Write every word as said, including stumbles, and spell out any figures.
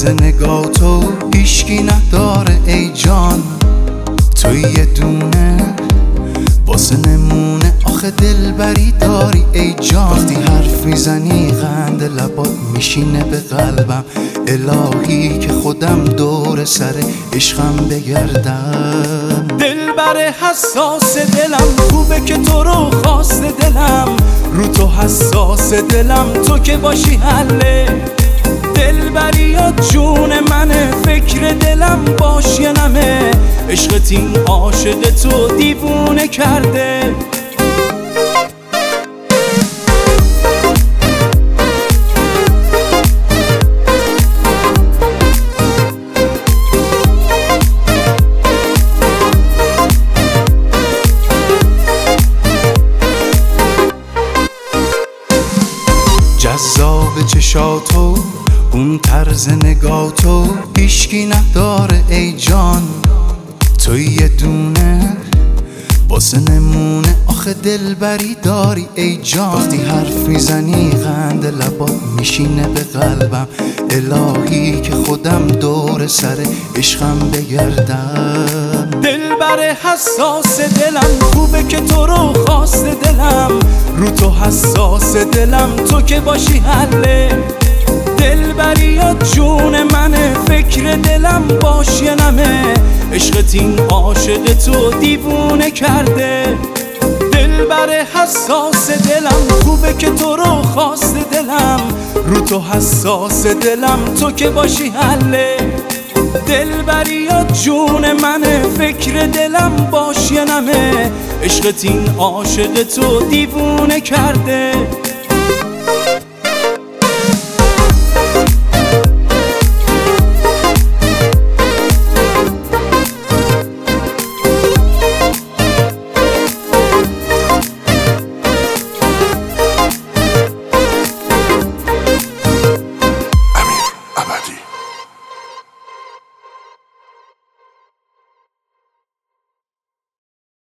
طرز نگاه تو هیشکی نداره ای جان، توی یه دونه واسه نمونه آخه دلبری داری ای جان. وقتی حرف میزنی قند لبات میشینه به قلبم، الهی که خودم دور سر عشقم بگردم. دلبر حساس دلم، خوبه که تو رو خواست دلم، رو تو حساس دلم، تو که باشی حله. دلبری یا جون منه، فکر دلم باش یا نمه، عشقت این عاشق تو دیوونه کرده. جذاب چشاتو اون طرز نگاه تو هیشکی نداره ای جان، توی یه دونه واسه نمونه آخه دلبری داری ای جان. وقتی حرف میزنی قند لبات میشینه به قلبم، الهی که خودم دور سر عشقم بگردم. دلبر حساس دلم، خوبه که تو رو خواست دلم، رو تو حساس دلم، تو که باشی حله. دلبری یا جون منه، فکر دلم باش یا نمه، عشقت این عاشق تو دیوونه کرده. دلبر حساس دلم، خوبه که تو رو خواست دلم، رو تو حساس دلم، تو که باشی حله. دلبری یا جون منه، فکر دلم باش یا نمه، عشقت این عاشق تو دیوونه کرده.